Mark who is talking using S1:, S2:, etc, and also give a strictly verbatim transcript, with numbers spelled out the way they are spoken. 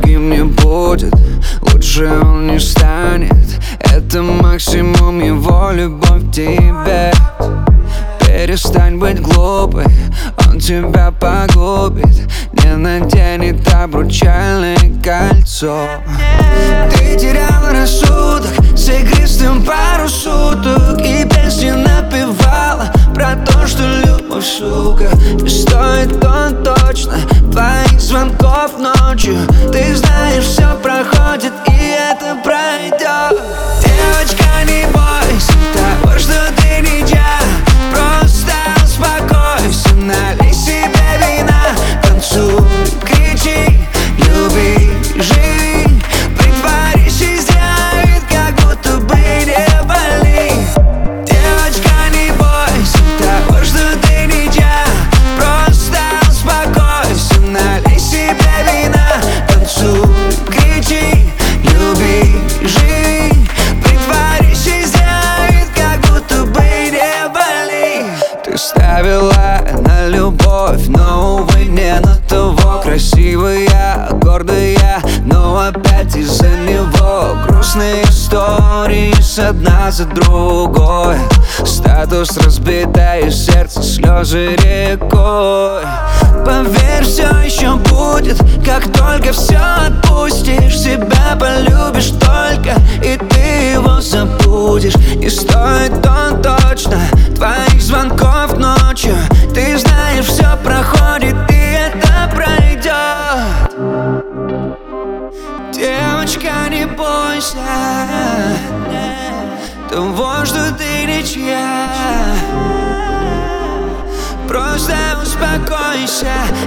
S1: другим не будет, лучше он не станет. Это максимум его любовь к тебе. Перестань быть глупой, он тебя погубит. Не наденет обручальное кольцо. Ты теряла рассудок с игристым пару суток и песни напевала про то, что любовь, сука. И стоит он точно твоих звонков ночью. Ты знаешь, все проходит и это пройдет. Девочка, не бойся того, что ты ничья. Просто успокойся, налей себе вина, танцуй, кричи, люби, живи. Притворись и сделай вид, как будто бы не болит. Девочка, не бойся того, что ты ничья. Просто успокойся, налей себе вина, танцуй, кричи, люби, живи. Притворись и сделай вид, как будто бы не болит. Ты ставила на любовь, но, увы, не на того. Красивая, гордая, но опять из-за него грустные истории с одна за другой. Статус разбитое сердце, слезы рекой. Поверь, все еще будет, как только все отпустишь. Себя полюбишь только, и ты его забудешь. Не стоит он точно твоих звонков ночью. Ты знаешь, все проходит и это пройдет. Девочка, не бойся того, что ты ничья. Просто успокойся,